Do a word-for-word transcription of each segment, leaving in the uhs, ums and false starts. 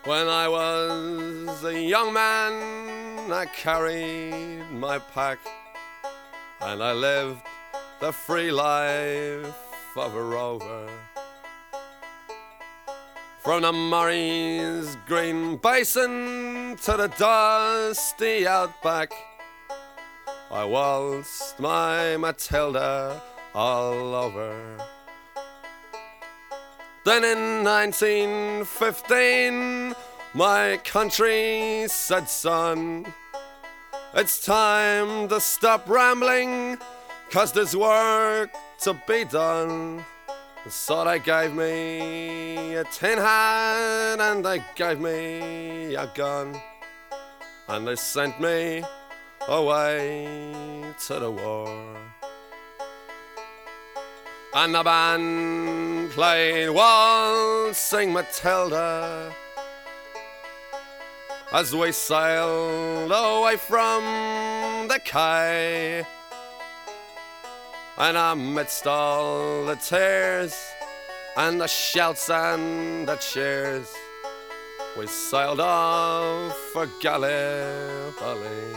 When I was a young man, I carried my pack, and I lived the free life of a rover. From the Murray's green basin to the dusty outback, I waltzed my Matilda all over. Then in nineteen fifteen, my country said, son, it's time to stop rambling, 'cause there's work to be done. So they gave me a tin hat and they gave me a gun, and they sent me away to the war. And the band played Waltzing Matilda as we sailed away from the quay. And amidst all the tears and the shouts and the cheers, we sailed off for Gallipoli.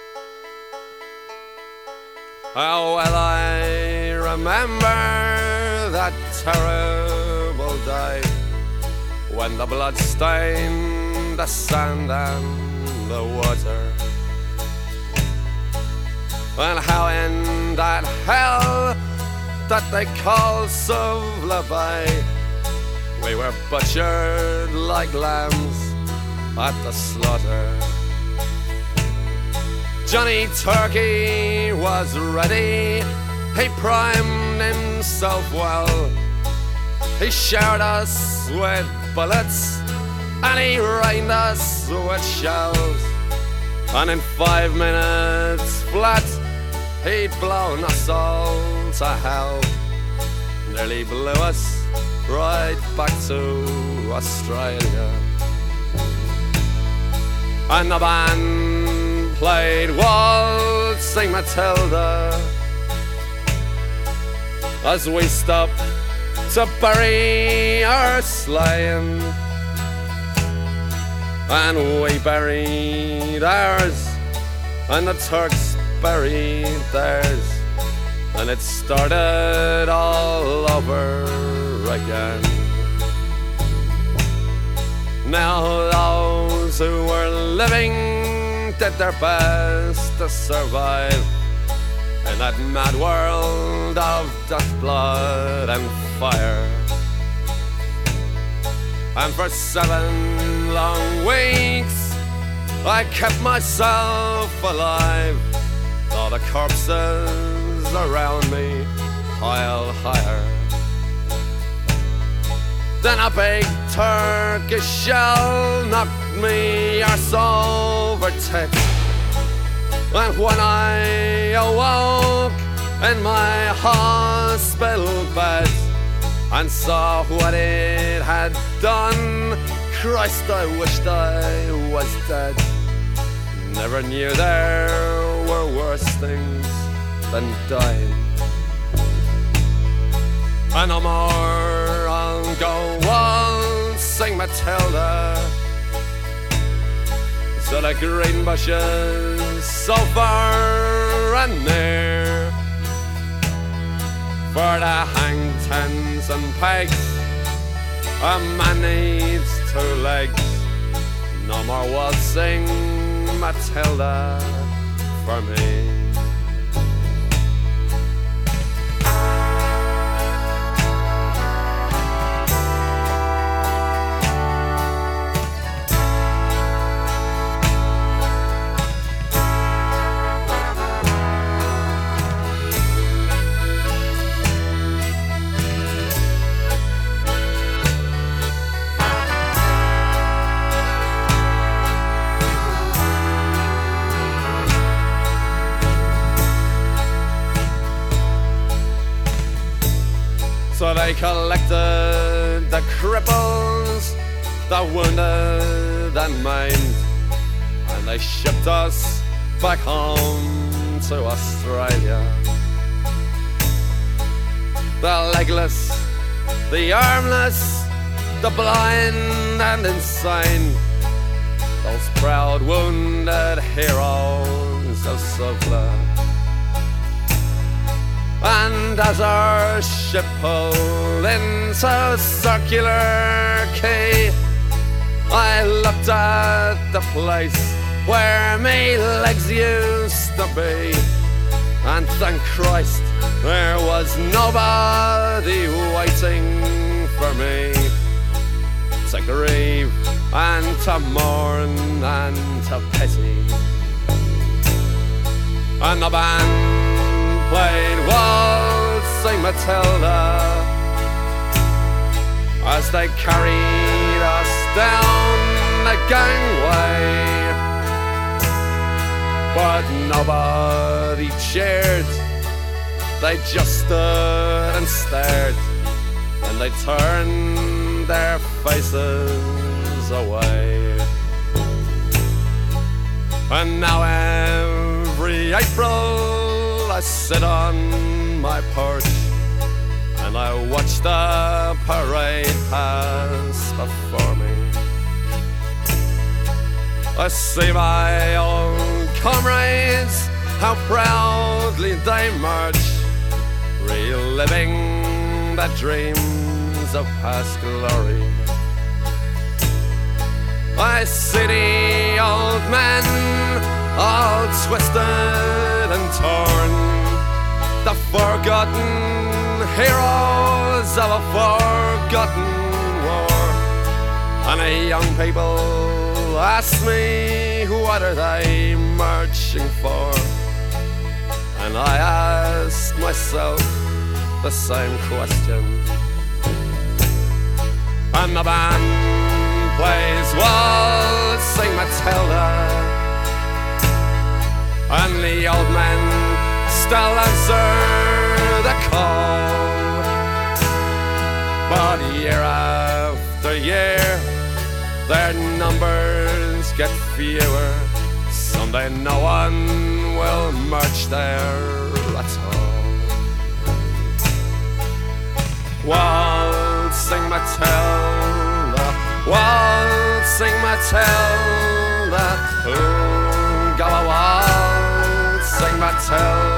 Oh, well, I remember that terrible day when the blood stained the sand and the water, and how in that hell that they call Suvla Bay, we were butchered like lambs at the slaughter. Johnny Turkey was ready, he primed himself well, he showered us with bullets and he rained us with shells, and in five minutes flat he'd blown us all to hell, nearly blew us right back to Australia. And the band played Waltzing Matilda as we stopped to bury our slain, and we buried ours and the Turks buried theirs, and it started all over again. Now those who were living did their best to survive in that mad world of dust, blood and fire. And for seven long weeks I kept myself alive, all the corpses around me piled higher. Then a big Turkish shell knocked me arse over tits, and when I awoke in my hospital bed and saw what it had done, Christ, I wished I was dead. Never knew there were worse things than dying. And no more I'll go waltzing Matilda to the green bushes so far and near, for the hang tens and pegs a man needs two legs. No more waltzing Matilda for me. So they collected the cripples, the wounded and maimed, and they shipped us back home to Australia. The legless, the armless, the blind and insane, those proud wounded heroes of Suvla. And as our ship pulled into Circular Quay, I looked at the place where me legs used to be, and thank Christ there was nobody waiting for me to grieve and to mourn and to pity. And the band played Waltzing Matilda as they carried us down the gangway, but nobody cheered. They just stood and stared, and they turned their faces away. And now every April I sit on my porch and I watch the parade pass before me. I see my old comrades, how proudly they march, reliving the dreams of past glory. I see the old men, all twisted and torn, the forgotten heroes of a forgotten war. And the young people ask me, what are they marching for? And I ask myself the same question. And the band plays Waltzing Matilda, and the old men still answer the call. But year after year their numbers get fewer. Someday no one will march there at all. Waltzing Matilda, Waltzing Matilda, ooh, go a waltzing Matilda.